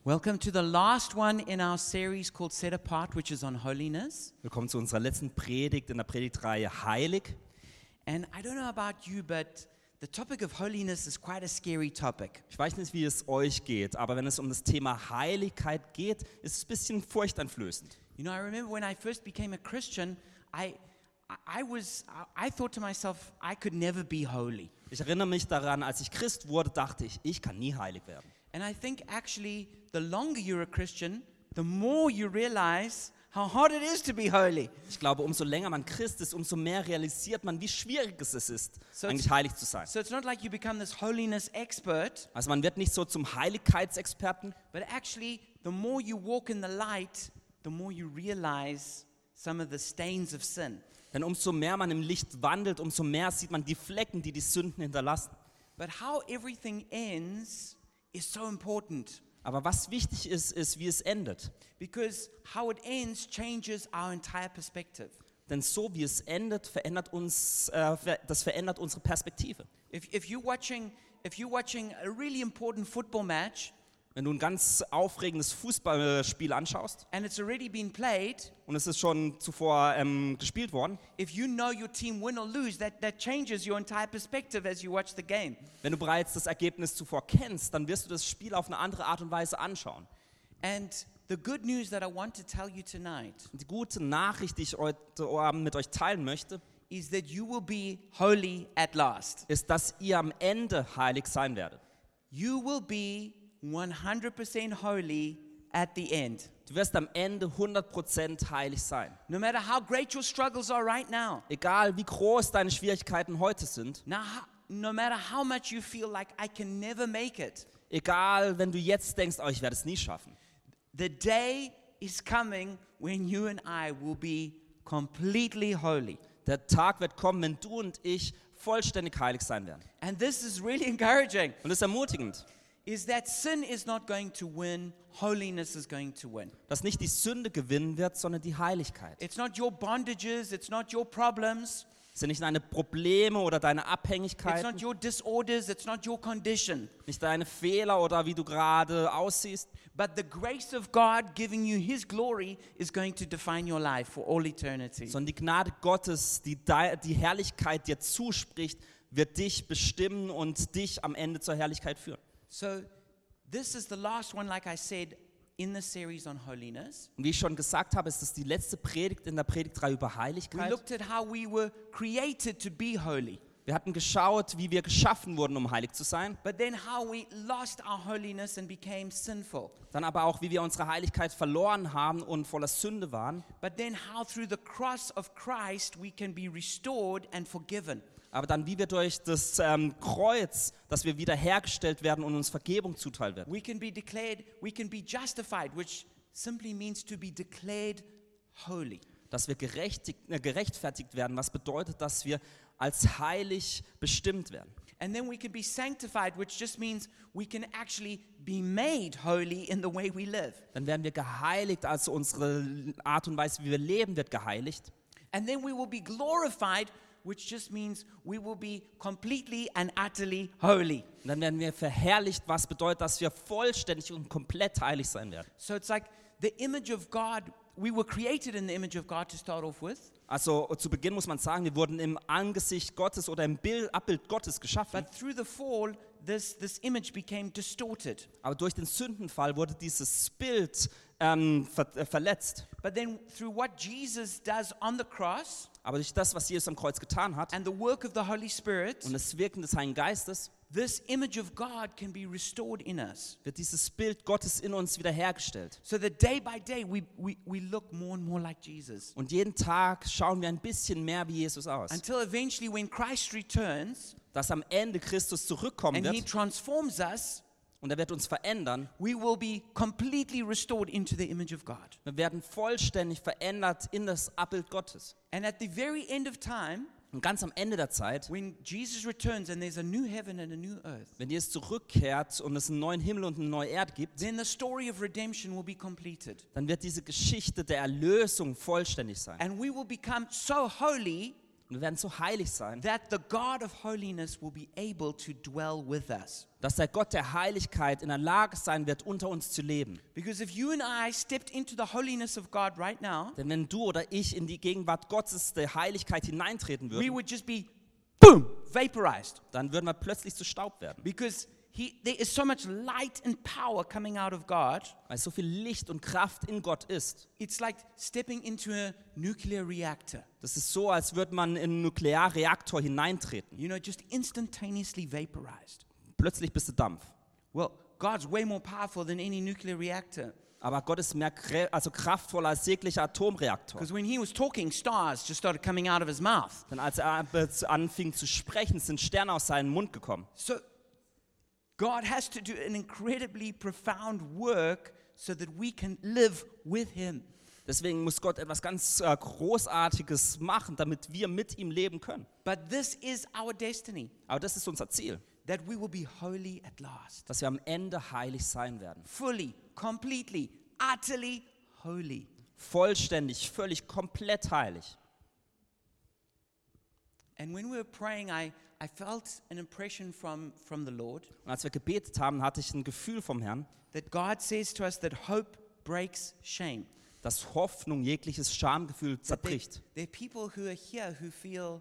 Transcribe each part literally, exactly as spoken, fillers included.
Welcome to the last one in our series called Set Apart, which is on holiness. Willkommen zu unserer letzten Predigt in der Predigtreihe Heilig. And I don't know about you, but the topic of holiness is quite a scary topic. Ich weiß nicht, wie es euch geht, aber wenn es um das Thema Heiligkeit geht, ist es ein bisschen furchteinflößend. You know, I remember when I first became a Christian, I, I was, I thought to myself, I could never be holy. Ich erinnere mich daran, als ich Christ wurde, dachte ich, ich kann nie heilig werden. And I think actually, the longer you're a Christian, the more you realize how hard it is to be holy. Ich glaube, umso länger man Christ ist, umso mehr realisiert man, wie schwierig es ist, So eigentlich it's- heilig zu sein. So it's not like you become this holiness expert, Also man wird nicht so zum Heiligkeitsexperten, but actually, the more you walk in the light, the more you realize some of the stains of sin. denn umso mehr man im Licht wandelt, umso mehr sieht man die Flecken, die die Sünden hinterlassen. But how everything ends is so important, Aber was wichtig ist, ist, wie es endet. because how it ends changes our entire perspective. Denn so wie es endet, verändert uns, äh, ver- das verändert unsere Perspektive. If, if you're watching, if you're watching a really important football match Wenn du ein ganz aufregendes Fußballspiel anschaust and it's already been played, und es ist schon zuvor ähm, gespielt worden, if you know your team win or lose, that, that changes your entire perspective as you watch the game. wenn du bereits das Ergebnis zuvor kennst, dann wirst du das Spiel auf eine andere Art und Weise anschauen. And the good news that I want to tell you tonight Und die gute Nachricht, die ich heute Abend mit euch teilen möchte, is that you will be holy at last. ist, dass ihr am Ende heilig sein werdet. You will be one hundred percent holy at the end. Du wirst am Ende hundert Prozent heilig sein. No matter how great your struggles are right now, Egal wie groß deine Schwierigkeiten heute sind, now, ho- no matter how much you feel like I can never make it, egal wenn du jetzt denkst, oh, ich werde es nie schaffen. the day is coming when you and I will be completely holy. Der Tag wird kommen, wenn du und ich vollständig heilig sein werden. And this is really encouraging, Und es ist ermutigend, is that sin is not going to win, holiness is going to win. dass nicht die Sünde gewinnen wird, sondern die Heiligkeit. It's not your bondages, it's not your problems, Es sind nicht deine Probleme oder deine it's not Abhängigkeiten, your disorders, it's not your condition, nicht deine Fehler oder wie du gerade aussiehst, but the grace of God giving you His glory is going to define your life for all eternity. sondern die Gnade Gottes, die dei- die Herrlichkeit dir zuspricht, wird dich bestimmen und dich am Ende zur Herrlichkeit führen. So, this is the last one, like I said, in the series on holiness. Und wie ich schon gesagt habe, ist es die letzte Predigt in der Predigtreihe über We Heiligkeit. looked at how we were created to be holy, Wir hatten geschaut, wie wir geschaffen wurden, um heilig zu sein, but then how we lost our holiness and became sinful. dann aber auch, wie wir unsere Heiligkeit verloren haben und voller Sünde waren, But then how through the cross of Christ we can be restored and forgiven. aber dann, wie wir durch das ähm, Kreuz, dass wir wiederhergestellt werden und uns Vergebung zuteil wird. We can be declared, we can be justified, which simply means to be declared holy. Dass wir gerechtigt, äh, gerechtfertigt werden, was bedeutet, dass wir als heilig bestimmt werden. And then we can be sanctified, which just means we can actually be made holy in the way we live. Dann werden wir geheiligt, also unsere Art und Weise, wie wir leben, wird geheiligt. And then we will be glorified, which just means we will be completely and utterly holy. Und dann werden wir verherrlicht, was bedeutet, dass wir vollständig und komplett heilig sein werden. So it's like the image of God, we were created in the image of God to start off with, Also zu Beginn muss man sagen, wir wurden im Angesicht Gottes oder im Bild, Abbild Gottes geschaffen. but through the fall, this, this image became distorted. Aber durch den Sündenfall wurde dieses Bild ähm, ver äh, verletzt. But then through what Jesus does on the cross Aber durch das, was Jesus am Kreuz getan hat and the work of the Holy Spirit, und das Wirken des Heiligen Geistes, this image of God can be restored in us. wird dieses Bild Gottes in uns wiederhergestellt. So that day by day we, we, we look more and more like Jesus. Und jeden Tag schauen wir ein bisschen mehr wie Jesus aus. Until eventually when Christ returns Dass am Ende Christus zurückkommen and He wird transforms us, und er wird uns verändern. we will be completely restored into the image of God. Wir werden vollständig verändert in das Abbild Gottes. And at the very end of time, Und ganz am Ende der Zeit, when Jesus returns and there's a new heaven and a new earth, wenn Jesus zurückkehrt und es einen neuen Himmel und eine neue Erde gibt, then the story of redemption will be completed. dann wird diese Geschichte der Erlösung vollständig sein. And we will become so holy Und wir werden so heilig sein, that the God of holiness will be able to dwell with us. dass der Gott der Heiligkeit in der Lage sein wird, unter uns zu leben. Because if you and I stepped into the holiness of God right now, Denn wenn du oder ich in die Gegenwart Gottes der Heiligkeit hineintreten we würden, would just be, boom, vaporized. dann würden wir plötzlich zu Staub werden. Because he, there is so much light and power coming out of God. Weil so viel Licht und Kraft in Gott ist. It's like stepping into a nuclear reactor. Das ist so, als würde man in einen Nuklearreaktor hineintreten. You know, just instantaneously vaporized. Plötzlich bist du Dampf. Well, God's way more powerful than any nuclear reactor. Aber Gott ist mehr krä- also kraftvoller als jeglicher Atomreaktor. Because when he was talking, stars just started coming out of his mouth. Denn als er be- anfing zu sprechen, sind Sterne aus seinem Mund gekommen. So God has to do an incredibly profound work so that we can live with him. Deswegen muss Gott etwas ganz äh, Großartiges machen, damit wir mit ihm leben können. But this is our destiny, Aber das ist unser Ziel, that we will be holy at last. dass wir am Ende heilig sein werden. Fully, completely, utterly holy. Vollständig, völlig, komplett heilig. And when we were praying, I, I felt an impression from, from the Lord Und als wir gebetet haben, hatte ich ein Gefühl vom Herrn, that God says to us that hope breaks shame. dass Hoffnung jegliches Schamgefühl That there, zerbricht. there are people who are here who feel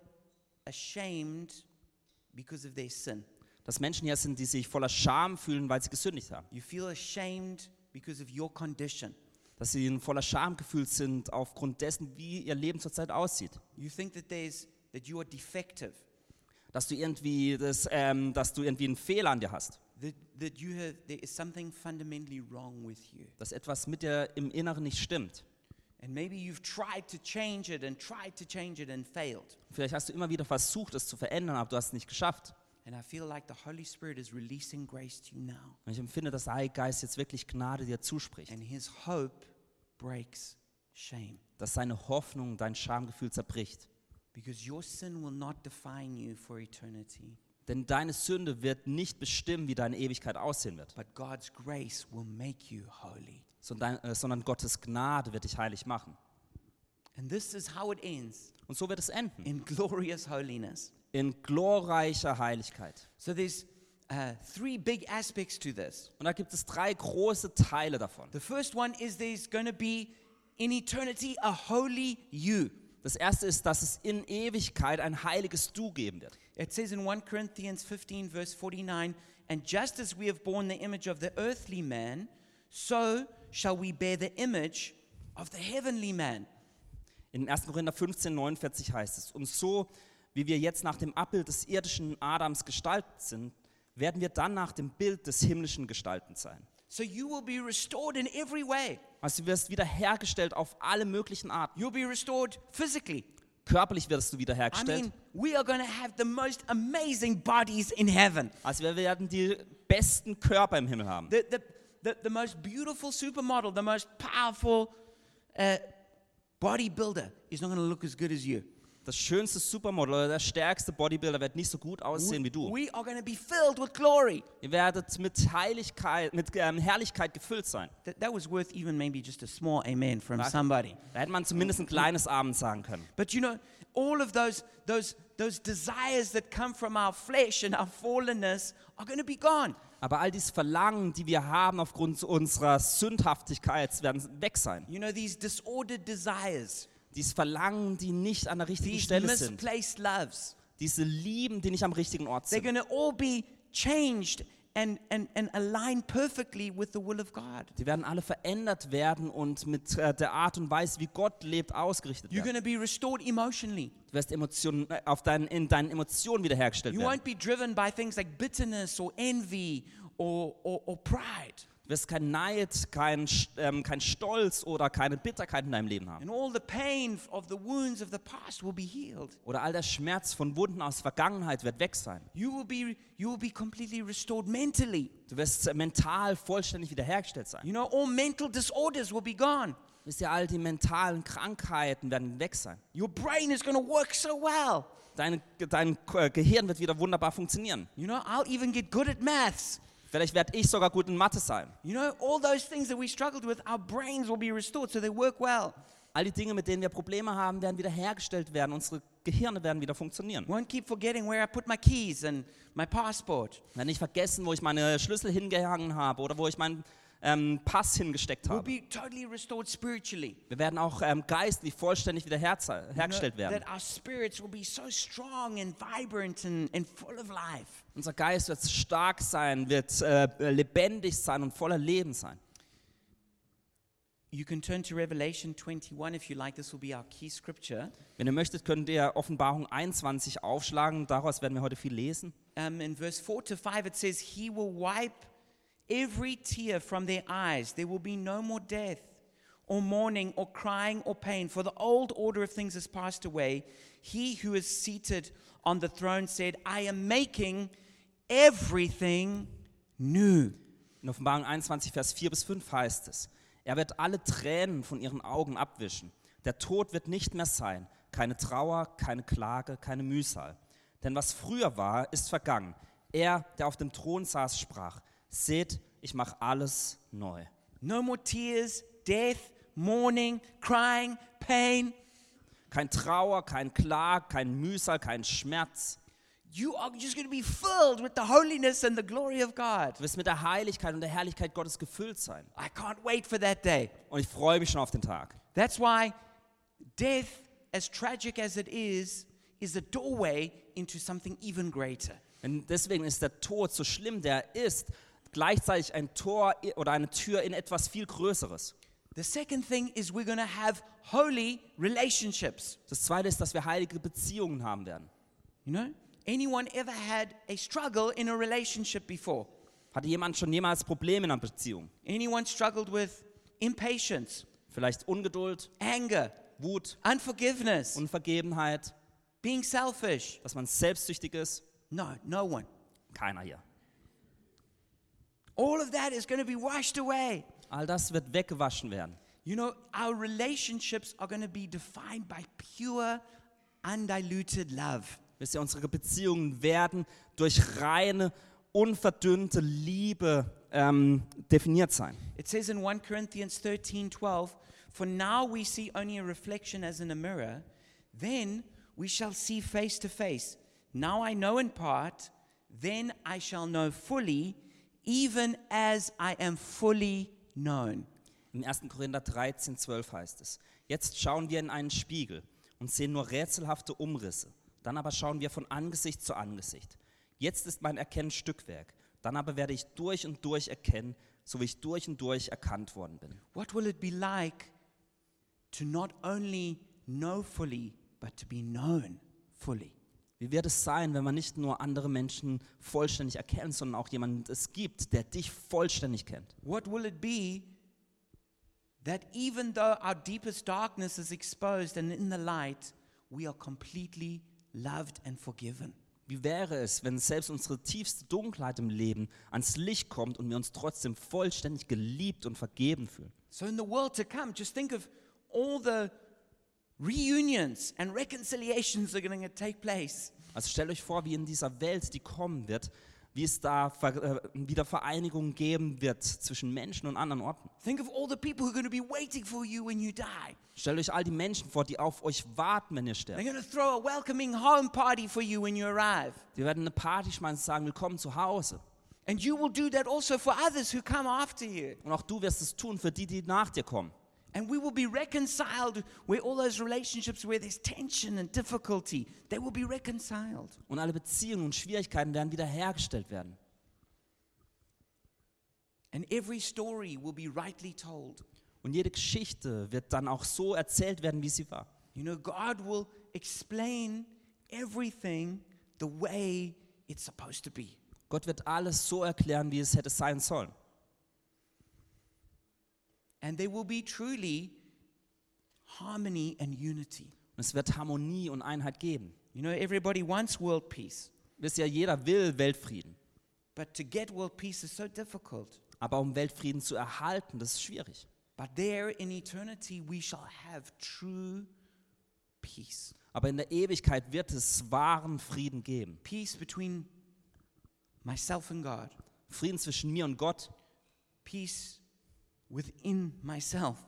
ashamed because of their sin. Dass Menschen hier sind, die sich voller Scham fühlen, weil sie gesündigt haben. You feel ashamed because of your condition. Dass sie voller Schamgefühl sind aufgrund dessen, wie ihr Leben zurzeit aussieht. You think that there's that you are defective, Dass du irgendwie, das, ähm, dass du irgendwie einen Fehler an dir hast. that, that you have there is something fundamentally wrong with you. Dass etwas mit dir im Inneren nicht stimmt. And maybe you've tried to change it and tried to change it and failed. Vielleicht hast du immer wieder versucht, es zu verändern, aber du hast es nicht geschafft. And I feel like the Holy Spirit is releasing grace to you now. Und ich empfinde, dass der Heilige Geist jetzt wirklich Gnade dir zuspricht. And his hope breaks shame. Dass seine Hoffnung dein Schamgefühl zerbricht. Because your sin will not define you for eternity. Denn deine Sünde wird nicht bestimmen, wie deine Ewigkeit aussehen wird. But God's grace will make you holy. Sondern, äh, sondern Gottes Gnade wird dich heilig machen. And this is how it ends, Und so wird es enden. in glorious holiness. In glorreicher Heiligkeit. So there's uh, three big aspects to this. Und da gibt es drei große Teile davon. The first one is there's going to be in eternity a holy you. Das erste ist, dass es in Ewigkeit ein heiliges Du geben wird. It says in First Corinthians fifteen verse forty-nine, and just as we have borne the image of the earthly man, so shall we bear the image of the heavenly man. In erster Korinther fünfzehn, neunundvierzig heißt es, und so wie wir jetzt nach dem Abbild des irdischen Adams gestaltet sind, werden wir dann nach dem Bild des himmlischen gestaltet sein. So you will be restored in every way. Also du wirst wiederhergestellt auf alle möglichen Arten. You'll be restored physically. Körperlich wirst du I wiederhergestellt. mean, we are going to have the most amazing bodies in heaven. Also wir werden die besten Körper im Himmel haben. The, the, the, the most beautiful supermodel, the most powerful uh, bodybuilder is not going to look as good as you. Das schönste Supermodel oder der stärkste Bodybuilder wird nicht so gut aussehen wie du. We are going to be filled with glory. Ihr werdet mit Heiligkeit, mit ähm, Herrlichkeit gefüllt sein. That, that was worth even maybe just a small amen from Was? somebody. Da hätte man zumindest ein kleines Amen sagen können. But you know, all of those, those, those desires that come from our flesh and our fallenness are going to be gone. Aber all diese Verlangen, die wir haben aufgrund unserer Sündhaftigkeit, werden weg sein. You know, these disordered desires, Diese Verlangen, die nicht an der richtigen these Stelle sind. misplaced loves, Diese Lieben, die nicht am richtigen Ort they're sind. going to all be changed and, and, and aligned perfectly with the will of God. Die werden alle verändert werden und mit äh, der Art und Weise, wie Gott lebt, ausgerichtet You're werden. going to be restored emotionally. Du wirst Emotionen, äh, auf deinen, in deinen Emotionen wiederhergestellt You werden. won't be driven by things like bitterness or envy or, or, or pride. Du wirst kein Neid, kein, ähm, kein Stolz oder keine Bitterkeit in deinem Leben haben. And all the pain of the wounds of the past will be healed. Oder all der Schmerz von Wunden aus der Vergangenheit wird weg sein. You will be, you will be completely restored mentally. Du wirst äh, mental vollständig wiederhergestellt sein. You know, all mental disorders will be gone. Wisst ihr, all die mentalen Krankheiten werden weg sein. Your brain is going to work so well. Dein, dein äh, Gehirn wird wieder wunderbar funktionieren. You know, I'll even get good at maths. Vielleicht werde ich sogar gut in Mathe sein. You know, all those things that we struggled with, our brains will be restored so they work well. All die Dinge, mit denen wir Probleme haben, werden wiederhergestellt werden. Unsere Gehirne werden wieder funktionieren. Won't keep forgetting where I put my keys and my passport. Wenn nicht vergessen, wo ich meine Schlüssel hingehangen habe oder wo ich meinen ähm, Pass hingesteckt We'll habe. be totally restored spiritually. Wir werden auch ähm, geistlich vollständig wieder herze- You know, hergestellt werden. that our spirits will be so strong and vibrant and, and full of life. Unser Geist wird stark sein, wird äh, lebendig sein und voller Leben sein. You can turn to Revelation twenty-one if you like. This will be our key scripture. Wenn ihr möchtet, könnt ihr Offenbarung einundzwanzig aufschlagen. Daraus werden wir heute viel lesen. Um, in verse four to five, it says, He will wipe every tear from their eyes. There will be no more death, or mourning, or crying, or pain, for the old order of things has passed away. He who is seated on the throne said, I am making everything new. In Offenbarung einundzwanzig, Vers vier bis fünf heißt es: Er wird alle Tränen von ihren Augen abwischen. Der Tod wird nicht mehr sein. Keine Trauer, keine Klage, keine Mühsal. Denn was früher war, ist vergangen. Er, der auf dem Thron saß, sprach: Seht, ich mache alles neu. No more tears, death, mourning, crying, pain. Kein Trauer, kein Klag, kein Mühsal, kein Schmerz. You are just going to be filled with the holiness and the glory of God. Du wirst mit der Heiligkeit und der Herrlichkeit Gottes gefüllt sein. I can't wait for that day. Und ich freue mich schon auf den Tag. That's why death, as tragic as it is, is a doorway into something even greater. Und deswegen ist der Tod, so schlimm der ist, gleichzeitig ein Tor oder eine Tür in etwas viel Größeres. The second thing is we're going to have holy relationships. Das Zweite ist, dass wir heilige Beziehungen haben werden. You know? Anyone ever had a struggle in a relationship before? Hatte jemand schon jemals Probleme in einer Beziehung? Anyone struggled with impatience, Vielleicht Ungeduld, anger, Wut, unforgiveness, Unvergebenheit, being selfish? dass man selbstsüchtig ist? No, no one. Keiner hier. All of that is going to be washed away. All das wird weggewaschen werden. You know, our relationships are going to be defined by pure, undiluted love. Wisst ihr, unsere Beziehungen werden durch reine, unverdünnte Liebe ähm, definiert sein. It says in First Corinthians thirteen twelve, For now we see only a reflection as in a mirror, then we shall see face to face. Now I know in part, then I shall know fully, even as I am fully known. Im ersten Korinther dreizehn zwölf heißt es: Jetzt schauen wir in einen Spiegel und sehen nur rätselhafte Umrisse. Dann aber schauen wir von Angesicht zu Angesicht. Jetzt ist mein Erkennen Stückwerk. Dann aber werde ich durch und durch erkennen, so wie ich durch und durch erkannt worden bin. What will it be like to not only know fully, but to be known fully? Wie wird es sein, wenn man nicht nur andere Menschen vollständig erkennt, sondern auch jemanden es gibt, der dich vollständig kennt? What will it be that even though our deepest darkness is exposed and in the light, we are completely loved and forgiven? Wie wäre es, wenn selbst unsere tiefste Dunkelheit im Leben ans Licht kommt und wir uns trotzdem vollständig geliebt und vergeben fühlen? So in the world to come, just think of all the reunions and reconciliations that are going to take place. Also stellt euch vor, wie in dieser Welt, die kommen wird, wie es da Ver- äh, wieder Vereinigungen geben wird zwischen Menschen und anderen Orten. Think of all the people who are going to be waiting for you when you die. Stellt euch all die Menschen vor, die auf euch warten, wenn ihr They're sterbt. going to throw a welcoming home party for you when you arrive. Die werden eine Party schmeißen und sagen, willkommen zu Hause. And you will do that also for others who come after you. Und auch du wirst es tun für die, die nach dir kommen. And we will be reconciled where all those relationships where there's tension and difficulty, they will be reconciled. Und alle Beziehungen und Schwierigkeiten werden wiederhergestellt werden. And every story will be rightly told. Und jede Geschichte wird dann auch so erzählt werden, wie sie war. You know, God will explain everything the way it's supposed to be. Gott wird alles so erklären, wie es hätte sein sollen. And there will be truly harmony and unity. Und es wird Harmonie und Einheit geben. You know, everybody wants world peace, Wisst ihr, jeder will Weltfrieden. but to get world peace is so difficult. Aber um Weltfrieden zu erhalten, das ist schwierig. But there in eternity we shall have true peace. Aber in der Ewigkeit wird es wahren Frieden geben. Peace between myself and God. Frieden zwischen mir und Gott. Peace within myself.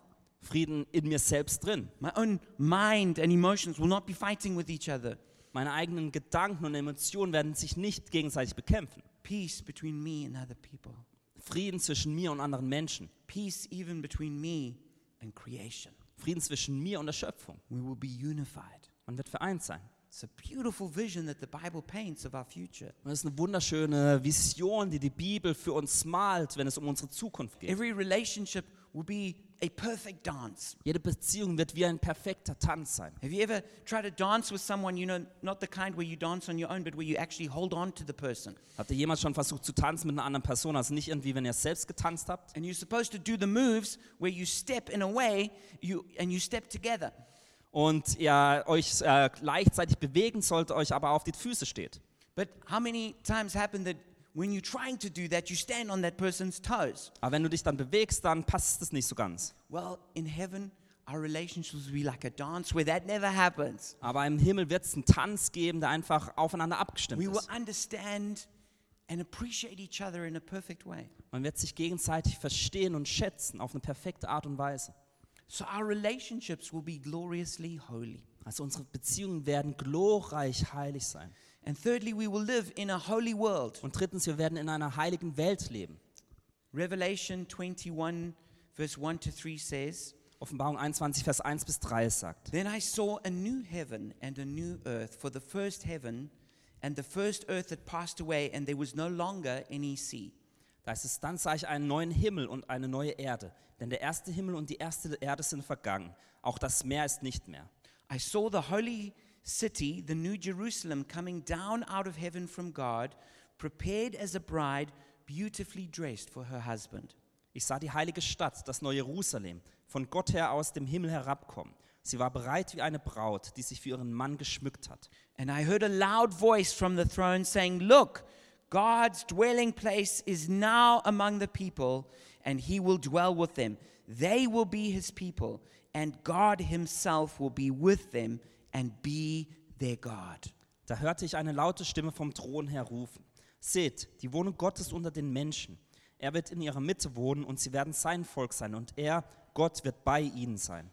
Frieden in mir selbst drin. My own mind and emotions will not be fighting with each other. Meine eigenen Gedanken und Emotionen werden sich nicht gegenseitig bekämpfen. Peace between me and other people. Frieden zwischen mir und anderen Menschen. Peace even between me and creation. Frieden zwischen mir und der Schöpfung. We will be unified. Man wird vereint sein. It's a beautiful vision that the Bible paints of our future. Und das ist eine wunderschöne Vision, die die Bibel für uns malt, wenn es um unsere Zukunft geht. Every relationship will be a perfect dance. Jede Beziehung wird wie ein perfekter Tanz sein. Have you ever tried to dance with someone, you know, not the kind where you dance on your own, but where you actually hold on to the person? Habt ihr jemals schon versucht zu tanzen mit einer anderen Person, also nicht irgendwie, wenn ihr selbst getanzt habt? And you're supposed to do the moves where you step in a way, you and you step together. Und ihr euch äh, gleichzeitig bewegen sollt, euch aber auf die Füße steht. But how many times happen that when you're trying to do that, you stand on that person's toes? Aber wenn du dich dann bewegst, dann passt es nicht so ganz. Well, in heaven, our relationships will be like a dance where that never happens. Aber im Himmel wird es einen Tanz geben, der einfach aufeinander abgestimmt We will ist. understand and appreciate each other in a perfect way. Man wird sich gegenseitig verstehen und schätzen auf eine perfekte Art und Weise. So our relationships will be gloriously holy. Also unsere Beziehungen werden glorreich heilig sein. And thirdly, we will live in a holy world. Und drittens, wir werden in einer heiligen Welt leben. Revelation twenty-one, verse one to three says, Offenbarung einundzwanzig, Vers eins bis drei sagt: Then I saw a new heaven and a new earth, for the first heaven and the first earth had passed away, and there was no longer any sea. Da heißt es, dann sah ich einen neuen Himmel und eine neue Erde. Denn der erste Himmel und die erste Erde sind vergangen. Auch das Meer ist nicht mehr. I saw the holy city, the new Jerusalem, coming down out of heaven from God, prepared as a bride, beautifully dressed for her husband. Ich sah die heilige Stadt, das neue Jerusalem, von Gott her aus dem Himmel herabkommen. Sie war bereit wie eine Braut, die sich für ihren Mann geschmückt hat. And I heard a loud voice from the throne saying, Look, God's dwelling place is now among the people, and he will dwell with them. They will be his people, and God himself will be with them and be their God. Da hörte ich eine laute Stimme vom Thron her rufen: Seht, die Wohnung Gottes unter den Menschen. Er wird in ihrer Mitte wohnen und sie werden sein Volk sein und er, Gott, wird bei ihnen sein.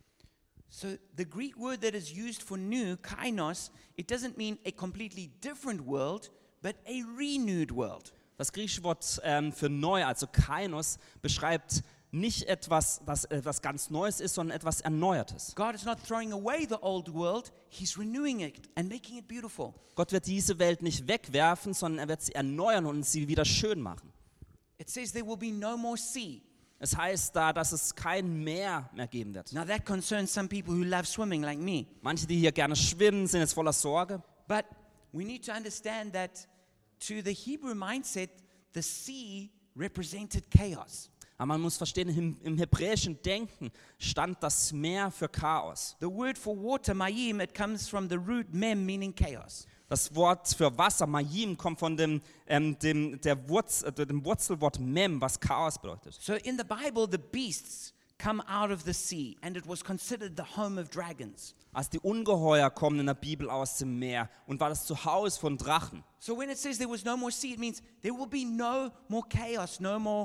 So the Greek word that is used for new, kainos, it doesn't mean a completely different world, but a renewed world. Das griechische Wort ähm, für neu, also kainos, beschreibt nicht etwas, das etwas ganz Neues ist, sondern etwas Erneuertes. God is not throwing away the old world, he's renewing it and making it beautiful. Gott wird diese Welt nicht wegwerfen, sondern er wird sie erneuern und sie wieder schön machen. It says there will be no more sea. Es heißt da, dass es kein Meer mehr geben wird. Now that concerns some people who love swimming like me. Manche, die hier gerne schwimmen, sind jetzt voller Sorge. But we need to understand that to the Hebrew mindset, the sea represented chaos. Aber man muss verstehen, im, im hebräischen Denken stand das Meer für Chaos. The word for water, mayim, it comes from the root mem, meaning chaos. Das Wort für Wasser, Mayim, kommt von dem, ähm, dem, der Wurz, äh, dem Wurzelwort Mem, was Chaos bedeutet. So in the Bible, the beasts come out of the sea, and it was considered the home of dragons. Also die Ungeheuer kommen in der Bibel aus dem Meer und war das Zuhause von Drachen. So when it says there was no more sea, it means there will be no more chaos, no more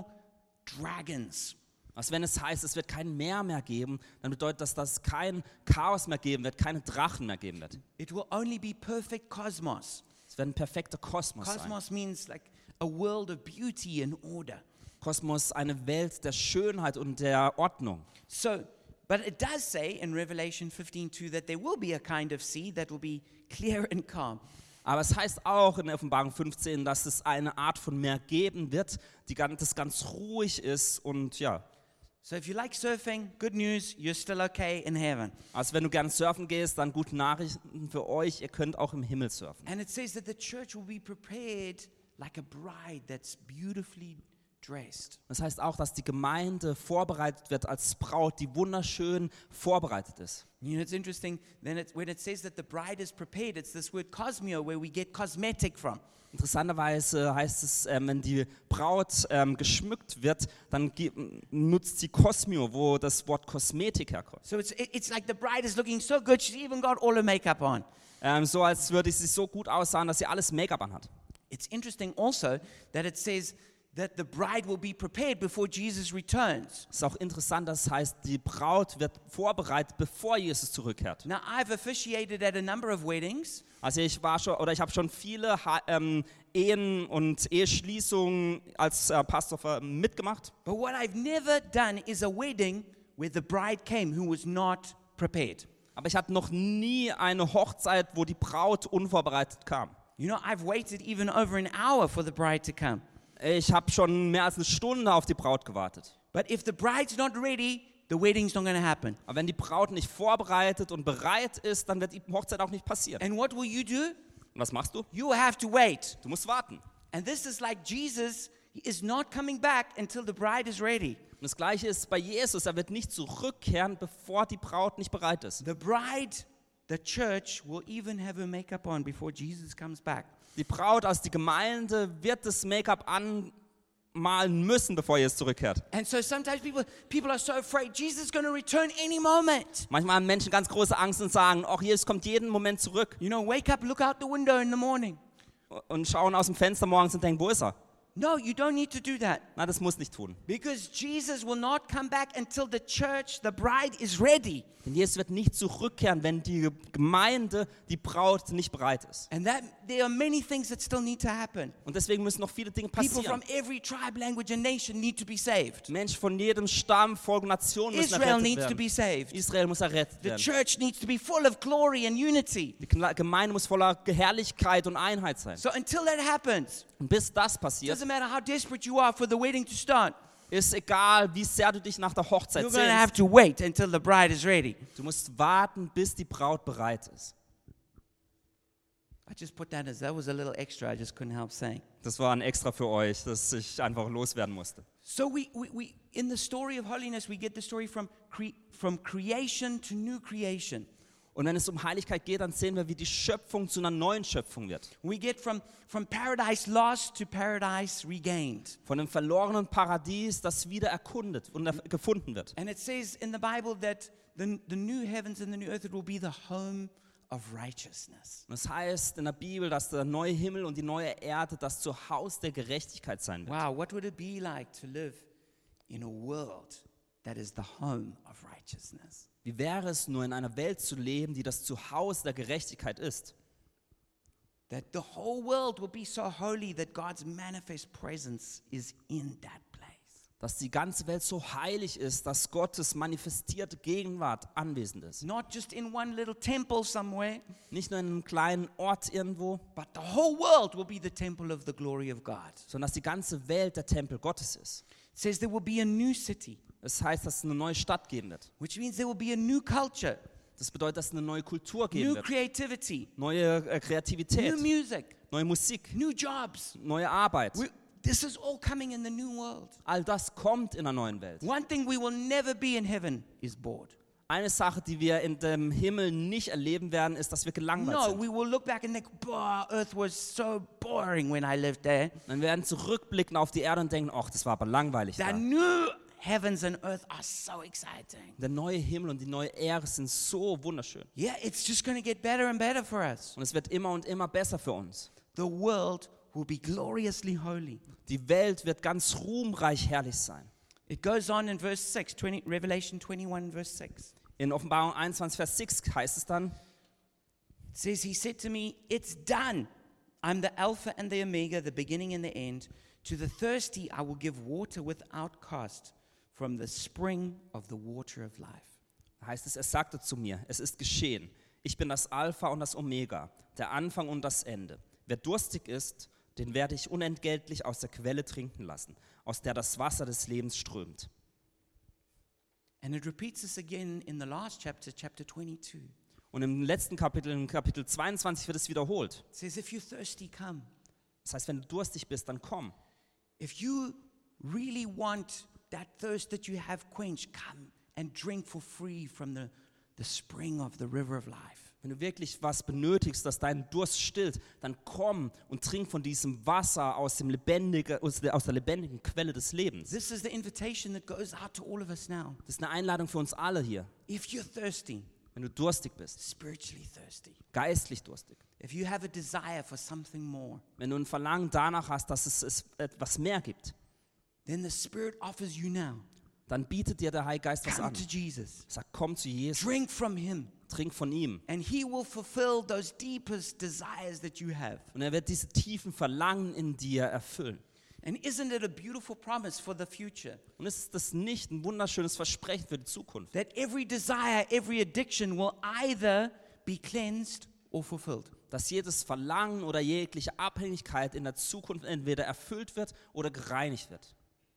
dragons. Also wenn es heißt, es wird kein Meer mehr geben, dann bedeutet das, dass es kein Chaos mehr geben wird, keine Drachen mehr geben wird. It will only be perfect cosmos. Es wird ein perfekter Kosmos sein. Cosmos means like a world of beauty and order. Kosmos, eine Welt der Schönheit und der Ordnung. So, but it does say in Revelation fifteen two that there will be a kind of sea that will be clear and calm. Aber es heißt auch in der Offenbarung fünfzehn, dass es eine Art von Meer geben wird, die ganz, das ganz ruhig ist und ja. So if you like surfing, good news, you're still okay in heaven. Also wenn du gerne surfen gehst, dann gute Nachrichten für euch, ihr könnt auch im Himmel surfen. And it says that the church will be prepared like a bride that's beautifully dressed. Das heißt auch, dass die Gemeinde vorbereitet wird als Braut, die wunderschön vorbereitet ist. You know, it's interesting, then it, when it says that the bride is prepared, it's this word cosmio where we get cosmetic from. Interessanterweise heißt es, ähm, wenn die Braut ähm, geschmückt wird, dann ge- nutzt sie Kosmio, wo das Wort Kosmetik herkommt. So it's, it- it's like the bride is looking so good, she's even got all her makeup on. Ähm, so als würde sie so gut aussahen, dass sie alles Make-up anhat. It's interesting also that it says that the bride will be prepared before Jesus returns. Es ist auch interessant, dass es heißt, die Braut wird vorbereitet, bevor Jesus zurückkehrt. Now, I've officiated at a number of weddings, Also ich war schon oder ich habe schon viele Ha- ähm, Ehen und Eheschließungen als äh, Pastor ver- mitgemacht. but what I've never done is a wedding where the bride came who was not prepared. Aber ich hatte noch nie eine Hochzeit, wo die Braut unvorbereitet kam. You know, I've waited even over an hour for the bride to come. Ich habe schon mehr als eine Stunde auf die Braut gewartet. But if the bride's not ready, the wedding's not going to happen. Aber wenn die Braut nicht vorbereitet und bereit ist, dann wird die Hochzeit auch nicht passieren. And what will you do? Und was machst du? You will have to wait. Du musst warten. And this is like Jesus is not coming back until the bride is ready. Und das Gleiche ist bei Jesus. Er wird nicht zurückkehren, bevor die Braut nicht bereit ist. The bride, the church, will even have her makeup on before Jesus comes back. Die Braut aus der Gemeinde wird das Make-up anmalen müssen, bevor Jesus zurückkehrt. And so sometimes people, people are so afraid Jesus is going to return any moment. Manchmal haben Menschen ganz große Angst und sagen, ach, Jesus kommt jeden Moment zurück. You know, wake up, look out the window in the morning. Und schauen aus dem Fenster morgens und denken, wo ist er? No, you don't need to do that. Na, das muss nicht tun. Because Jesus will not come back until the church, the bride, is ready. Denn Jesus wird nicht zurückkehren, wenn die Gemeinde, die Braut nicht bereit ist. And that there are many things that still need to happen. Und deswegen müssen noch viele Dinge People passieren. from every tribe, language, and nation need to be saved. Menschen von jedem Stamm, Volk, Nation müssen Israel errettet needs to werden. be saved. Israel muss errettet The werden. church needs to be full of glory and unity. Die Gemeinde muss voller Herrlichkeit und Einheit sein. So until that happens, Und bis das passiert, doesn't matter how desperate you are for the wedding to start, ist egal, wie sehr du dich nach der Hochzeit you're going to have sehnst. to wait until the bride is ready. Du musst warten, bis die Braut bereit ist. I just put that as, that was a little extra, I just couldn't help saying. Das war ein Extra für euch, das ich einfach loswerden musste. So we, we, we in the story of holiness, we get the story from, cre- from creation to new creation. Und wenn es um Heiligkeit geht, dann sehen wir, wie die Schöpfung zu einer neuen Schöpfung wird. We get from, from paradise lost to paradise regained. Von dem verlorenen Paradies, das wieder erkundet und er- gefunden wird. And it says in the Bible that the, the new heavens and the new earth, it will be the home of righteousness. Und es heißt in der Bibel, dass der neue Himmel und die neue Erde das Zuhause der Gerechtigkeit sein wird. Wow, what would it be like to live in a world that is the home of righteousness? Wie wäre es nur, in einer Welt zu leben, die das Zuhause der Gerechtigkeit ist? That the whole world will be so holy that God's manifest presence is in that place. Dass die ganze Welt so heilig ist, dass Gottes manifestierte Gegenwart anwesend ist. Not just in one little temple somewhere, Nicht nur in einem kleinen Ort irgendwo, but the whole world will be the temple of the glory of God. sondern dass die ganze Welt der Tempel Gottes ist. It says there will be a new city, Das heißt, dass es eine neue Stadt geben wird. which means there will be a new culture, Das bedeutet, dass es eine neue Kultur geben new wird. creativity, Neue äh, Kreativität, new music, neue Musik, new jobs. neue Arbeit. We, this is all coming in the new world. All das kommt in der neuen Welt. One thing we will never be in heaven is bored. Eine Sache, die wir in dem Himmel nicht erleben werden, ist, dass wir gelangweilt No, sind. we will look back and think, "Boah, Earth was so boring when I lived there." Dann werden zurückblicken auf die Erde und denken, ach, das war aber langweilig The da. new heavens and earth are so exciting. Der neue Himmel und die neue Erde sind so wunderschön. Yeah, it's just going to get better and better for us. Und es wird immer und immer besser für uns. The world will be gloriously holy. Die Welt wird ganz ruhmreich herrlich sein. It goes on in verse six, twenty, Revelation twenty-one, verse six. In Offenbarung einundzwanzig, Vers sechs heißt es dann, It says, he said to me, "It's done. I'm the Alpha and the Omega, the beginning and the end. To the thirsty I will give water without cost from the spring of the water of life." da heißt es, er sagte zu mir, es ist geschehen. Ich bin das Alpha und das Omega, der Anfang und das Ende. Wer durstig ist, den werde ich unentgeltlich aus der Quelle trinken lassen, aus der das Wasser des Lebens strömt. And it repeats this again in the last chapter, chapter twenty-two. Und im letzten Kapitel, in Kapitel zweiundzwanzig, wird es wiederholt. It says, "If you're thirsty, come. Das heißt, wenn du durstig bist, dann komm. If you really want that thirst that you have quenched, come and drink for free from the, the spring of the river of life." Wenn du wirklich was benötigst, das deinen Durst stillt, dann komm und trink von diesem Wasser aus, dem lebendige, aus, der, aus der lebendigen Quelle des Lebens. This is the invitation that goes out to all of us now. Das ist eine Einladung für uns alle hier. If you're thirsty, Wenn du durstig bist, spiritually thirsty, geistlich durstig, if you have a desire for something more, wenn du ein Verlangen danach hast, dass es, es etwas mehr gibt, then the Spirit offers you now. dann bietet dir der Heilige Geist was Come an. to Jesus. Sag, komm zu Jesus, Drink from him. trink von ihm. And he will fulfill those deepest desires that you have. Und er wird diese tiefen Verlangen in dir erfüllen. And isn't it a beautiful promise for the future? Und ist das nicht ein wunderschönes Versprechen für die Zukunft? That every desire, every addiction will either be cleansed or fulfilled. Dass jedes Verlangen oder jegliche Abhängigkeit in der Zukunft entweder erfüllt wird oder gereinigt wird.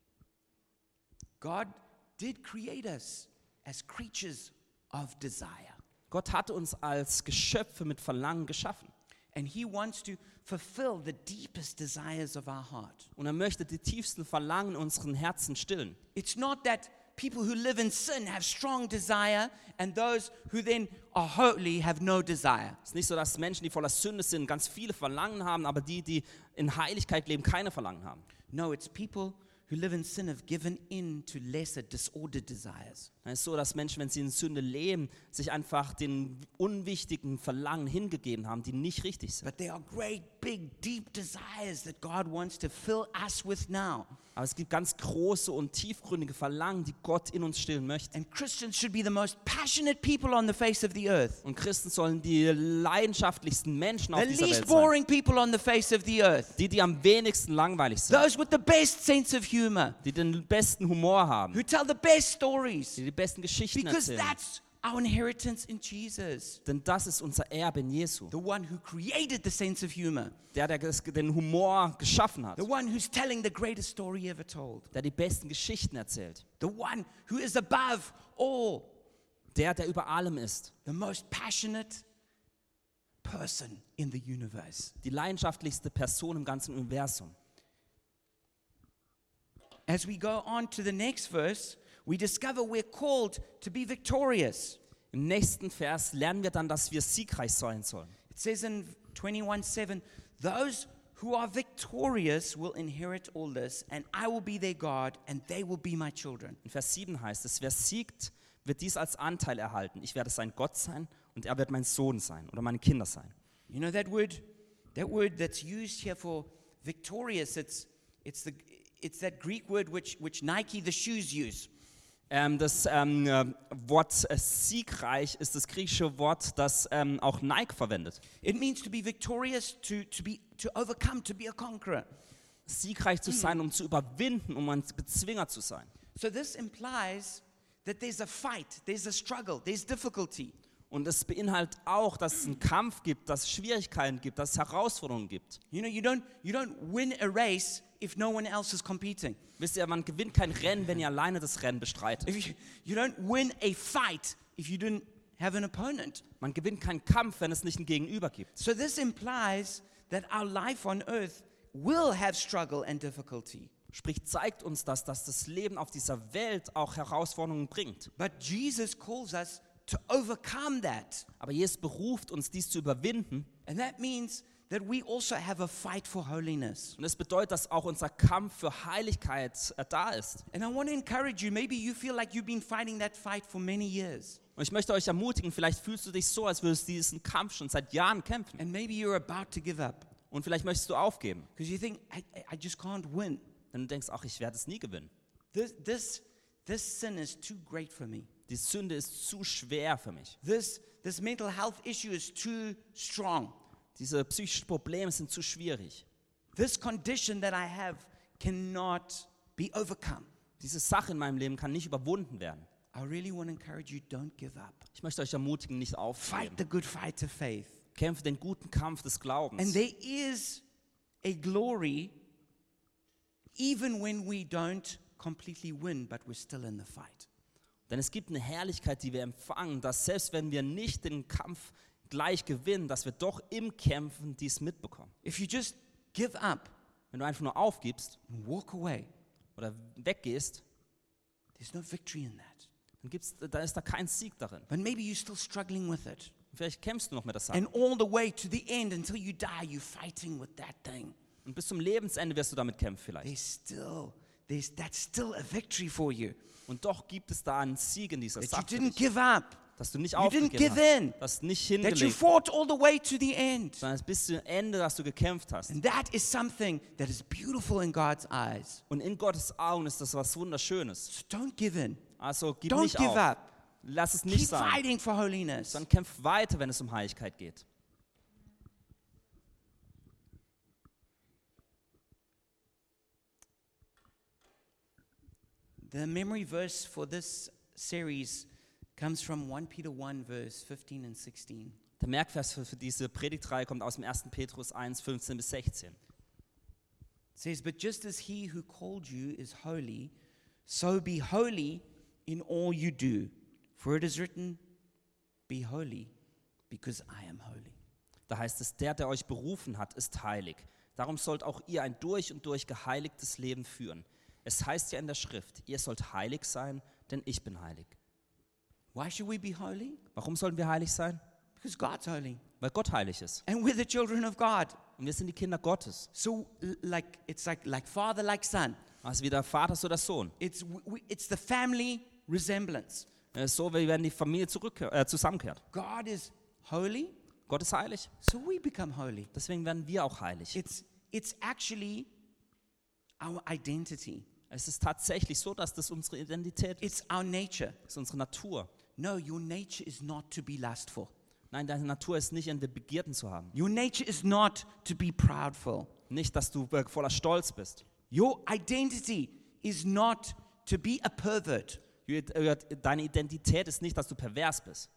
God did create us as creatures of desire. Gott hat uns als Geschöpfe mit Verlangen geschaffen. And he wants to fulfill the deepest desires of our heart. Und er möchte die tiefsten Verlangen in unseren Herzen stillen. It's not that people who live in sin have strong desire and those who then are holy have no desire. Es ist nicht so, dass Menschen, die voller Sünde sind, ganz viele Verlangen haben, aber die, die in Heiligkeit leben, keine Verlangen haben. No, it's people who live in sin have given in to lesser disordered desires. Es ist so, dass Menschen, wenn sie in Sünde leben, sich einfach den unwichtigen Verlangen hingegeben haben, die nicht richtig sind. But there are great, big, deep desires that God wants to fill us with now. Aber es gibt ganz große und tiefgründige Verlangen, die Gott in uns stillen möchte. And Christians should be the most passionate people on the face of the earth. Und Christen sollen die leidenschaftlichsten Menschen auf The dieser least Welt sein. boring people on the face of the earth. Die, die am wenigsten langweilig sind. Those with the best sense of humor. Die den besten Humor haben. Who tell the best stories. Die die besten Geschichten Because erzählen. that's our inheritance in Jesus. Denn das ist unser Erbe in Jesu. The one who created the sense of humor. Der, der den Humor geschaffen hat. The one who's telling the greatest story ever told. Der die besten Geschichten erzählt. The one who is above all. Der, der über allem ist. The most passionate person in the universe. Die leidenschaftlichste Person im ganzen Universum. As we go on to the next verse, we discover we're called to be victorious. Im nächsten Vers lernen wir dann, dass wir siegreich sein sollen. It says in twenty-one seven, those who are victorious will inherit all this, and I will be their God, and they will be my children. In Vers sieben heißt es, wer siegt, wird dies als Anteil erhalten. Ich werde sein Gott sein und er wird mein Sohn sein oder meine Kinder sein. You know that word, that word that's used here for victorious, it's, it's, the, it's that Greek word which, which Nike, the shoes, use. Ähm, das ähm, äh, Wort äh, siegreich ist das griechische Wort, das ähm, auch Nike verwendet. It means to be victorious, to, to, be, to overcome, to be a conqueror. Siegreich zu sein, um zu überwinden, um ein Bezwinger zu sein. So this implies that there's a fight, there's a struggle, there's difficulty. Und es beinhaltet auch, dass es einen Kampf gibt, dass es Schwierigkeiten gibt, dass es Herausforderungen gibt. You know, you don't, you don't win a race if no one else is competing. Wisst ihr, man gewinnt kein Rennen, wenn ihr alleine das Rennen bestreitet. If you, you don't win a fight if you didn't have an opponent. Man gewinnt keinen Kampf, wenn es nicht ein Gegenüber gibt. So this implies that our life on earth will have struggle and difficulty. Sprich, zeigt uns das, dass das Leben auf dieser Welt auch Herausforderungen bringt. But Jesus calls us to overcome that. Aber Jesus beruft uns, dies zu überwinden. And that means that we also have a fight for holiness. Und das bedeutet, dass auch unser Kampf für Heiligkeit äh, da ist. And I want to encourage you, maybe you feel like you've been fighting that fight for many years. Und ich möchte euch ermutigen, vielleicht fühlst du dich so, als würdest du diesen Kampf schon seit Jahren kämpfen. And maybe you're about to give up Und vielleicht möchtest du aufgeben. because you think, I, I just can't win. Denn du denkst, ach, ich werde es nie gewinnen. This, this, this sin is too great for me. Die Sünde ist zu schwer für mich. This, this mental health issue is too strong. Diese psychischen Probleme sind zu schwierig. This condition that I have cannot be overcome. Diese Sache in meinem Leben kann nicht überwunden werden. I really want to encourage you, don't give up. Ich möchte euch ermutigen, nicht Fight aufzugeben. the good fight of faith. Kämpfe den guten Kampf des And Glaubens. there is a glory even when we don't completely win, but we're still in the fight. Denn es gibt eine Herrlichkeit, die wir empfangen, dass selbst wenn wir nicht den Kampf gleich gewinnen, dass wir doch im Kämpfen dies mitbekommen. If you just give up Wenn du einfach nur aufgibst and walk away, oder weggehst, there's no victory in that. dann, gibt's, dann ist da kein Sieg darin. But maybe you're still struggling with it. Vielleicht kämpfst du noch mit der Sache. And all the way to the end until you die, you're fighting with that thing. Und bis zum Lebensende wirst du damit kämpfen vielleicht. There's still, there's, that's still a victory for you. Und doch gibt es da einen Sieg in dieser That you Sache, für didn't dich, give up. dass du nicht You didn't aufgegeben give hast, in. dass du nicht That you hingelegt, fought all the way to the end. sondern bis zum Ende, dass du gekämpft hast. And that is something that is beautiful in God's eyes. Und in Gottes Augen ist das was Wunderschönes. So don't give in. Also gib Don't nicht give auf. up. Lass es nicht Keep sein, fighting for holiness. sondern kämpf weiter, wenn es um Heiligkeit geht. The memory verse for this series comes from First Peter one, verse fifteen and sixteen. Der Merkvers für, für diese Predigtreihe kommt aus dem ersten Petrus eins, fünfzehn bis sechzehn. It says, "But just as he who called you is holy, so be holy in all you do. For it is written, be holy, because I am holy." Da heißt es, der, der euch berufen hat, ist heilig. Darum sollt auch ihr ein durch und durch geheiligtes Leben führen. Es heißt ja in der Schrift, ihr sollt heilig sein, denn ich bin heilig. Why should we be holy? Warum sollen wir heilig sein? Because God's holy. Weil Gott heilig ist. And we're the children of God. Und wir sind die Kinder Gottes. So l- like it's like like father, like son. Also wie der Vater, so der Sohn. It's w- w- it's the family resemblance. Es ist so, wie wenn die Familie zurück, äh, zusammenkehrt. God is holy, Gott ist heilig, so we become holy. deswegen werden wir auch heilig. It's it's actually our identity. Es ist tatsächlich so, dass das unsere Identität ist. It's our nature. Das ist unsere Natur. No, your nature is not to be lustful. Nein, deine Natur ist nicht, in der Begierden zu haben. Your nature is not to be proudful. Nicht, dass du äh, voller Stolz bist. Your identity is not to be a pervert. Deine Identität ist nicht, dass du pervers bist.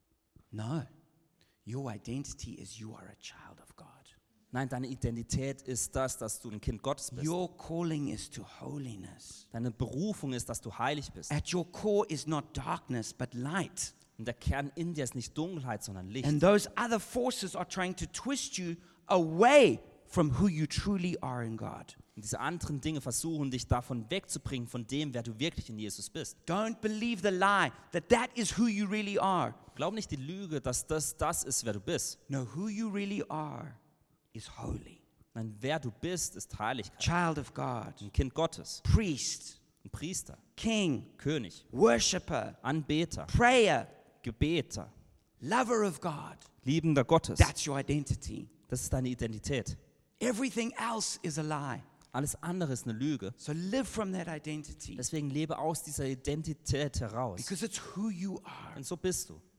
No. Your identity is you are a child of God. Nein, deine Identität ist das, dass du ein Kind Gottes bist. Your calling is to holiness. Deine Berufung ist, dass du heilig bist. At your core is not darkness, but light. Und der Kern in dir ist nicht Dunkelheit, sondern Licht. And those other forces are trying to twist you away from who you truly are in God. Und diese anderen Dinge versuchen, dich davon wegzubringen, von dem, wer du wirklich in Jesus bist. Don't believe the lie that that is who you really are. Glaub nicht die Lüge, dass das das ist, wer du bist. No, who you really are is holy. Nein, wer du bist, ist Heiligkeit. Child of God, Ein Kind Gottes, priest, ein Priester, king, König, worshipper, Anbeter, prayer, Gebeter, lover of God. Liebender Gottes. That's your identity. Das ist deine Identität. Everything else is a lie. Alles andere ist eine Lüge. So live from that identity Deswegen lebe aus dieser Identität heraus. because it's who you are. Und so bist du.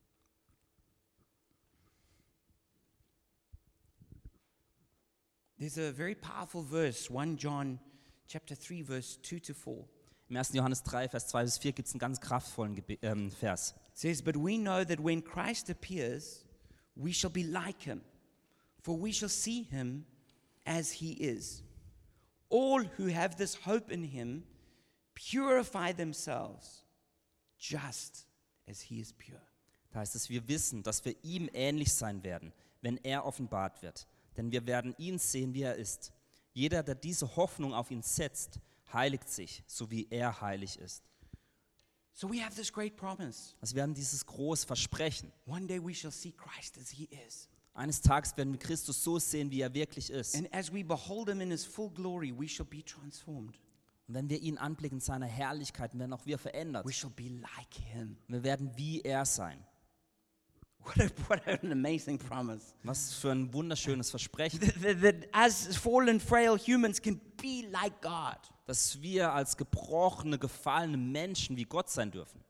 There's a very powerful verse, First John chapter three verse two to four. Im ersten Johannes drei, Vers zwei bis vier gibt es einen ganz kraftvollen Gebe ähm, Vers. It says, "But we know that when Christ appears, we shall be like him, for we shall see him as he is. All who have this hope in him purify themselves just as he is pure." Da heißt es, wir wissen, dass wir ihm ähnlich sein werden, wenn er offenbart wird. Denn wir werden ihn sehen, wie er ist. Jeder, der diese Hoffnung auf ihn setzt, heiligt sich, so wie er heilig ist. So we have this great promise. Also wir haben dieses große Versprechen. One day we shall see Christ as he is. Eines Tages werden wir Christus so sehen, wie er wirklich ist. And as we behold him in his full glory, we shall be transformed. Und wenn wir ihn anblicken in seiner Herrlichkeit, werden auch wir verändert. We shall be like him. Wir werden wie er sein. What, a, what an amazing promise. Was für ein wunderschönes Versprechen, That, that, that as fallen, frail humans can be like God. dass wir als gebrochene, gefallene Menschen wie Gott sein dürfen.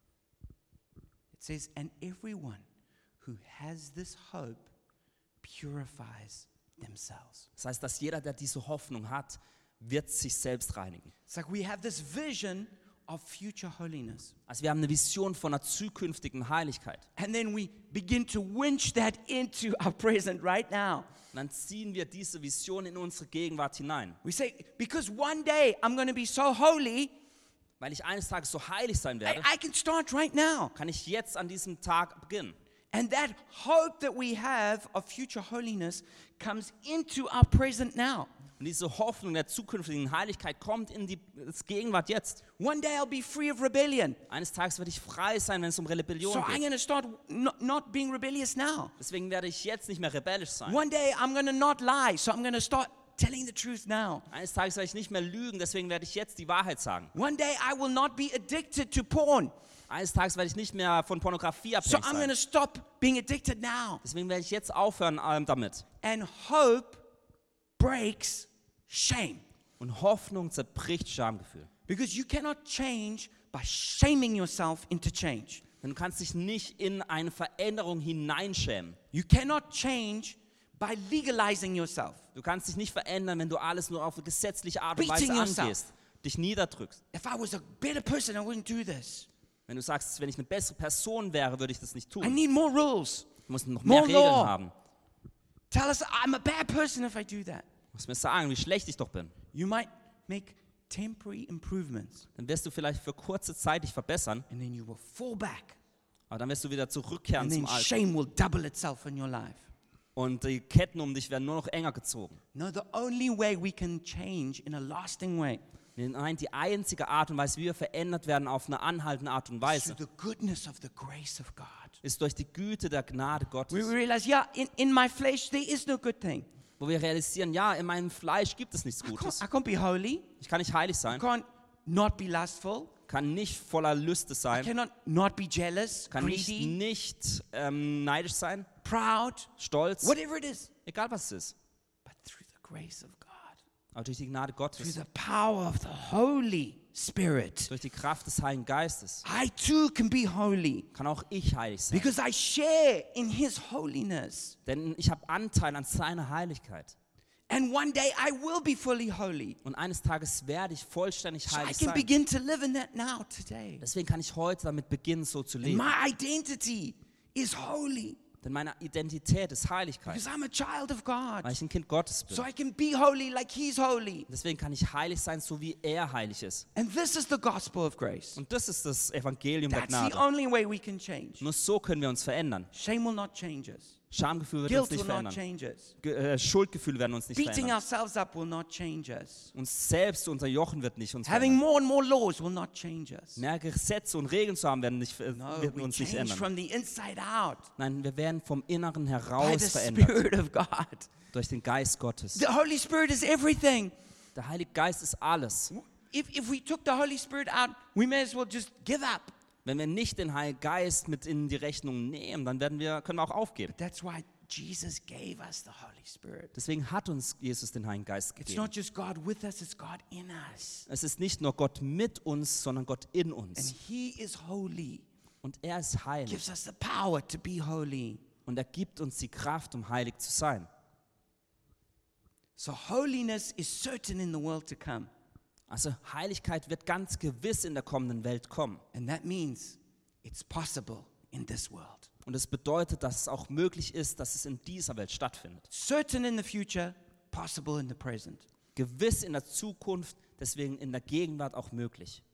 It says, "And everyone who has this hope purifies themselves." Das heißt, dass jeder, der diese Hoffnung hat, wird sich selbst reinigen. It's like we have this vision of future holiness. Also wir haben eine Vision von einer zukünftigen Heiligkeit. And then we begin to winch that into our present right now. Und dann ziehen wir diese Vision in unsere Gegenwart hinein. We say, because one day I'm going to be so holy, Weil ich eines Tages so heilig sein I, werde, I can start right now. kann ich jetzt an diesem Tag beginnen. And that hope that we have of future holiness comes into our present now. Und diese Hoffnung der zukünftigen Heiligkeit kommt in die das Gegenwart jetzt. One day I'll be free of rebellion. Eines Tages werde ich frei sein, wenn es um Rebellion So I'm geht. going to start not, not being rebellious now. Deswegen werde ich jetzt nicht mehr rebellisch sein. One day I'm going to not lie, so I'm going to start telling the truth now. Eines Tages werde ich nicht mehr lügen, deswegen werde ich jetzt die Wahrheit sagen. One day I will not be addicted to porn. Eines Tages werde ich nicht mehr von Pornografie So abhängig I'm going to sein. stop being addicted now. Deswegen werde ich jetzt aufhören ähm, damit. And hope breaks shame. Und Hoffnung zerbricht Schamgefühl. Because you cannot change by shaming yourself into change. Denn du kannst dich nicht in eine Veränderung hineinschämen. You cannot change by legalizing yourself. Du kannst dich nicht verändern, wenn du alles nur auf eine gesetzliche Art und Beating Weise yourself. angehst, dich niederdrückst. If I was a better person, I wouldn't do this. Wenn du sagst, wenn ich eine bessere Person wäre, würde ich das nicht I tun. need more rules. Ich muss noch mehr More Regeln law. haben. Tell us I'm a bad person if I do that. Du musst mir sagen, wie schlecht ich doch bin. You might make temporary improvements Dann wirst du vielleicht für kurze Zeit dich verbessern, and then you will fall back. aber dann wirst du wieder zurückkehren And then zum Alten. shame will double itself in your life. Und die Ketten um dich werden nur noch enger gezogen. No, the only way we can change in a lasting way Nein, die einzige Art und Weise, wie wir verändert werden auf eine anhaltende Art und is Weise, through the goodness of the grace of God. ist durch die Güte der Gnade We Gottes. realize, yeah, in, in my flesh there is no good thing. Wo wir realisieren, ja, in meinem Fleisch gibt es nichts I can't, Gutes. I can't be holy. Ich kann nicht heilig I sein, can't not be lustful. kann nicht voller Lüste I sein, cannot not be jealous, kann nicht, greedy, nicht ähm, neidisch sein, proud, stolz, whatever it is. egal was es ist. But through the grace of God, Aber durch die Gnade through Gottes, the power of the Holy Spirit, durch die Kraft des Heiligen Geistes, I too can be holy kann auch ich heilig sein. because I share in His holiness. Denn ich habe Anteil an seiner Heiligkeit. And one day I will be fully holy. Und eines Tages werde ich vollständig So I heilig can sein. begin to live in that now today. Deswegen kann ich heute damit beginnen, so zu And leben. my identity is holy Denn meine Identität ist Heiligkeit, because I'm a child of God. weil ich ein Kind Gottes bin. So I can be holy like He's holy. Deswegen kann ich heilig sein, so wie er heilig ist. And this is the gospel of grace. Und das ist das Evangelium der That's the Gnade. only way we can change. Nur so können wir uns verändern. Shame will not change us. Schamgefühl wird Guilt uns nicht will not verändern. change us. Ge äh, Schuldgefühle werden uns nicht Beating verändern. ourselves up will not change us. Uns selbst zu unterjochen wird nicht uns Having verändern. more and more laws will not change us. Mehr Gesetze und Regeln zu haben, werden, nicht, äh, No, werden we uns nicht change ändern. from the inside out Nein, wir werden vom Inneren by heraus the verändert. Spirit of God. Durch den Geist Gottes. The Holy Spirit is everything. Der Heilige Geist ist alles. If, if we took the Holy Spirit out, we may as well just give up. Wenn wir nicht den Heiligen Geist mit in die Rechnung nehmen, dann werden wir, können wir auch aufgeben. That's why Jesus gave us the Holy Spirit. Deswegen hat uns Jesus den Heiligen Geist It's gegeben. not just God with us, it's God in us. Es ist nicht nur Gott mit uns, sondern Gott in And uns. He is holy. Und er ist heilig. Gives us the power to be holy. Und er gibt uns die Kraft, um heilig zu sein. So holiness is certain in the world to come. Also Heiligkeit wird ganz gewiss in der kommenden Welt kommen. And that means it's possible in this world. Und es bedeutet, dass es auch möglich ist, dass es in dieser Welt stattfindet. Certain in the future, possible in the present. Gewiss in der Zukunft, deswegen in der Gegenwart auch möglich.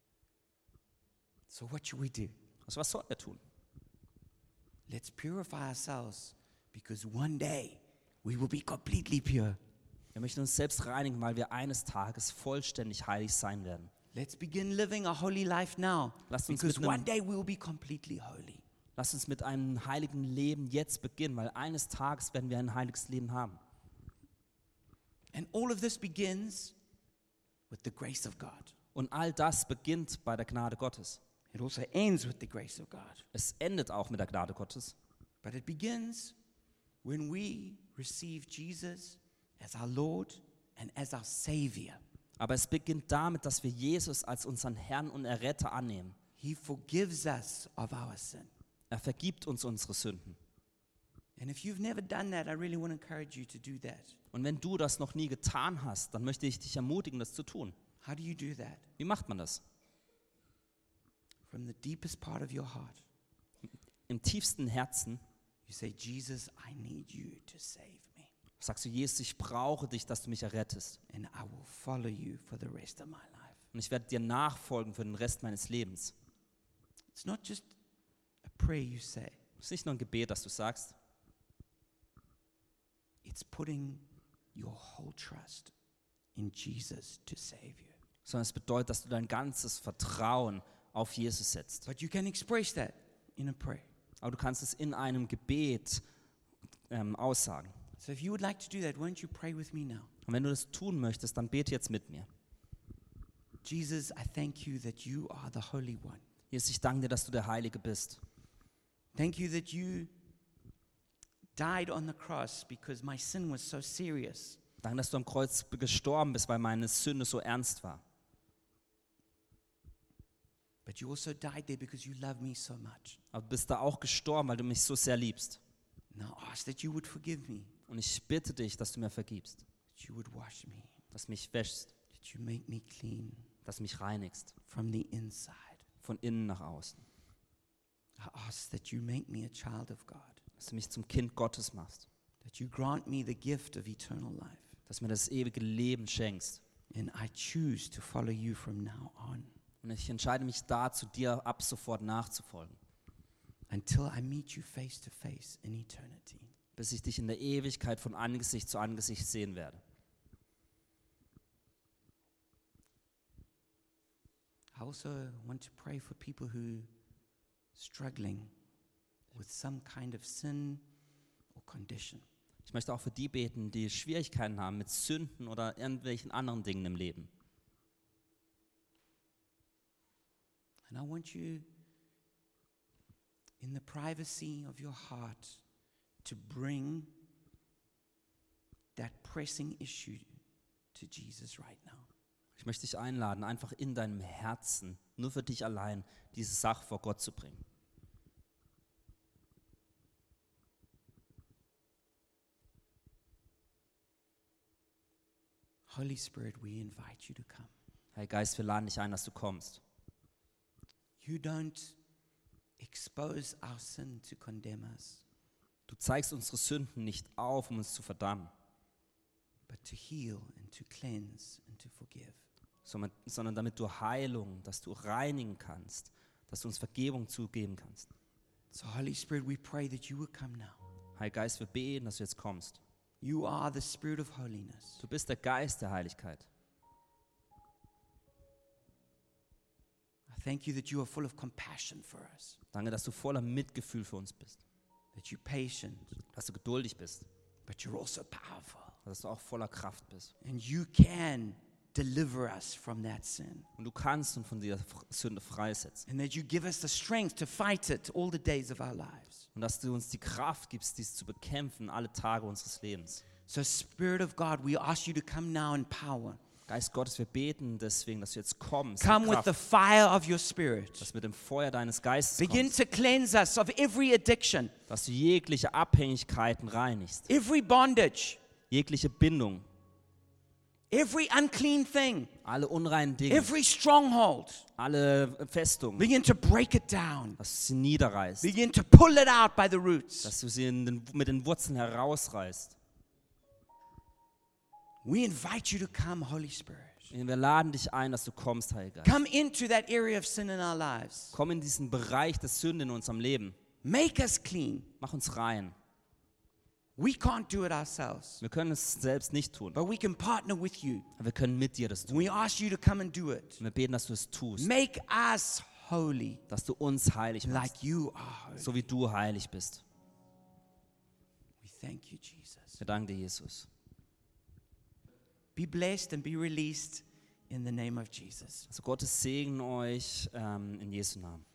So what should we do? Also was sollen wir tun? Let's purify ourselves because one day we will be completely pure. Wir möchten uns selbst reinigen, weil wir eines Tages vollständig heilig sein werden. Let's begin living a holy life now Lasst uns because mit einem- one day we will be completely holy. Lasst uns mit einem heiligen Leben jetzt beginnen, weil eines Tages werden wir ein heiliges Leben haben. And all of this begins with the grace of God. Und all das beginnt bei der Gnade Gottes. It also ends with the grace of God. Es endet auch mit der Gnade Gottes. But it begins when we receive Jesus as our Lord and as our Savior. Aber es beginnt damit, dass wir Jesus als unseren Herrn und Erretter annehmen. He forgives us of our sin. Er vergibt uns unsere Sünden. And if you've never done that, I really want to encourage you to do that. Und wenn du das noch nie getan hast, dann möchte ich dich ermutigen, das zu tun. How do you do that? Wie macht man das? From the deepest part of your heart, Im tiefsten Herzen you say, Jesus, I need you to save me. sagst du, Jesus, ich brauche dich, dass du mich errettest. And I will follow you for the rest of my life. Und ich werde dir nachfolgen für den Rest meines Lebens. It's not just a prayer you say. Es ist nicht nur ein Gebet, das du sagst. It's putting your whole trust in Jesus to save you. Sondern es bedeutet, dass du dein ganzes Vertrauen auf Jesus setzt. But you can express that in a prayer. Aber du kannst es in einem Gebet ähm, aussagen. So if you would like to do that, won't you pray with me now? Und wenn du das tun möchtest, dann bete jetzt mit mir. Jesus, I thank you that you are the Holy One. Jesus, ich danke dir, dass du der Heilige bist. Thank you that you died on the cross because my sin was so serious. Danke, dass du am Kreuz gestorben bist, weil meine Sünde so ernst war. But you also died there because you love me so much. Aber du bist da auch gestorben, weil du mich so sehr liebst. Now I ask that you would forgive me, Und ich bitte dich, dass du mir vergibst, that you would wash me, dass du mich wäschst, that you make me clean dass du mich reinigst, from the inside. von innen nach außen. I ask that you make me a child of God, Dass du mich zum Kind Gottes machst, that you grant me the gift of eternal life, dass du mir das ewige Leben schenkst. and I choose to follow you from now on Und ich entscheide mich dazu, dir ab sofort nachzufolgen, until I meet you face to face in eternity. bis ich dich in der Ewigkeit von Angesicht zu Angesicht sehen werde. I also want to pray for people who are struggling with some kind of sin or condition. Ich möchte auch für die beten, die Schwierigkeiten haben mit Sünden oder irgendwelchen anderen Dingen im Leben. And I want you, in the privacy of your heart, to bring that pressing issue to Jesus right now. Ich möchte dich einladen, einfach in deinem Herzen, nur für dich allein, diese Sache vor Gott zu bringen. Holy Spirit, we invite you to come. Heiliger Geist, wir laden dich ein, dass du kommst. You don't expose our sin to condemn us, Du zeigst unsere Sünden nicht auf, um uns zu verdammen, but to heal and to cleanse and to forgive. sondern, sondern damit du Heilung, dass du reinigen kannst, dass du uns Vergebung zugeben kannst. So Holy Spirit, we pray that you would come now. Heiliger Geist, wir beten, dass du jetzt kommst. You are the Spirit of holiness. Du bist der Geist der Heiligkeit. I thank you that you are full of compassion for us, Danke, dass du voller Mitgefühl für uns bist, that you're patient, dass du geduldig bist, but you're also powerful. dass du auch voller Kraft bist. And you can deliver us from that sin. Und du kannst uns von dieser F- Sünde freisetzen. And that you give us the strength to fight it all the days of our lives. Und dass du uns die Kraft gibst, dies zu bekämpfen, alle Tage unseres Lebens. So Spirit of God, we ask you to come now in power. Geist Gottes, wir beten deswegen, dass du jetzt kommst, Come mit with the Kraft, fire of your Spirit. dass du mit dem Feuer deines Geistes Begin kommst, to cleanse us of every addiction, dass du jegliche Abhängigkeiten reinigst, every bondage, jegliche Bindung, every unclean thing, alle unreinen Dinge, every stronghold. alle Festungen, Begin to break it down. dass du sie niederreißt, Begin to pull it out by the roots. dass du sie in den, mit den Wurzeln herausreißt. We invite you to come, Holy Spirit. Wir laden dich ein, dass du kommst, Heiliger Geist. Come into that area of sin in our lives. Komm in diesen Bereich der Sünde in unserem Leben. Make us clean. Mach uns rein. We can't do it ourselves, Wir können es selbst nicht tun, but we can partner with you. aber wir können mit dir das tun. And we ask you to come and do it. Und wir beten, dass du es tust, Make us holy dass du uns heilig machst, like you are holy. so wie du heilig bist. We thank you, Jesus. Wir danken dir, Jesus. Be blessed and be released in the name of Jesus. Also Gottes Segen euch ähm, in Jesu Namen.